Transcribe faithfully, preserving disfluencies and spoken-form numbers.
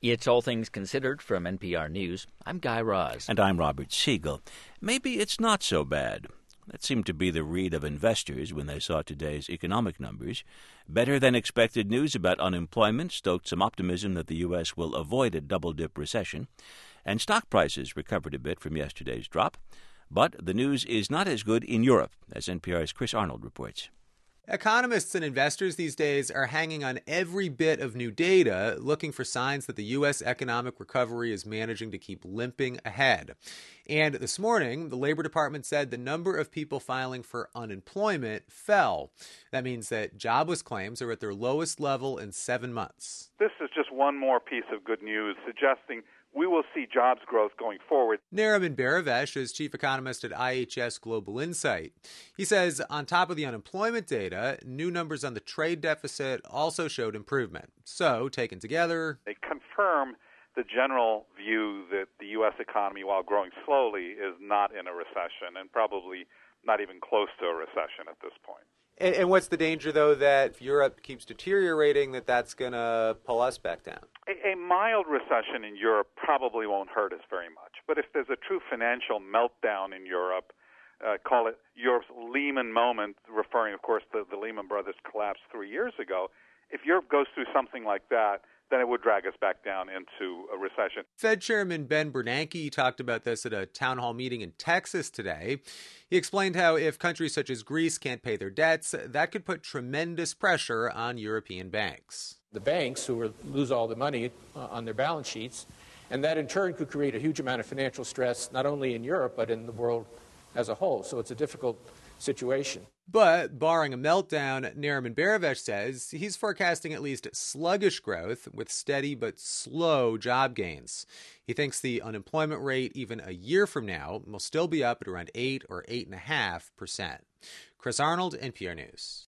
It's All Things Considered from N P R News. I'm Guy Raz. And I'm Robert Siegel. Maybe it's not so bad. That seemed to be the read of investors when they saw today's economic numbers. Better than expected news about unemployment stoked some optimism that the U S will avoid a double-dip recession. And stock prices recovered a bit from yesterday's drop. But the news is not as good in Europe, as N P R's Chris Arnold reports. Economists and investors these days are hanging on every bit of new data, looking for signs that the U S economic recovery is managing to keep limping ahead. And this morning, the Labor Department said the number of people filing for unemployment fell. That means that jobless claims are at their lowest level in seven months. This is just one more piece of good news suggesting we will see jobs growth going forward. Nariman Behravesh is chief economist at I H S Global Insight. He says on top of the unemployment data, new numbers on the trade deficit also showed improvement. So, taken together, they confirm the general view that the U S economy, while growing slowly, is not in a recession and probably not even close to a recession at this point. And, and what's the danger, though, that if Europe keeps deteriorating, that that's going to pull us back down? A, a mild recession in Europe probably won't hurt us very much. But if there's a true financial meltdown in Europe, uh, call it Europe's Lehman moment, referring, of course, to the Lehman Brothers collapse three years ago, if Europe goes through something like that, then it would drag us back down into a recession. Fed Chairman Ben Bernanke talked about this at a town hall meeting in Texas today. He explained how if countries such as Greece can't pay their debts, that could put tremendous pressure on European banks. The banks who will lose all the money uh, on their balance sheets, and that in turn could create a huge amount of financial stress, not only in Europe, but in the world as a whole. So it's a difficult situation. But barring a meltdown, Nariman Behravesh says he's forecasting at least sluggish growth with steady but slow job gains. He thinks the unemployment rate even a year from now will still be up at around eight or eight point five percent. Chris Arnold, N P R News.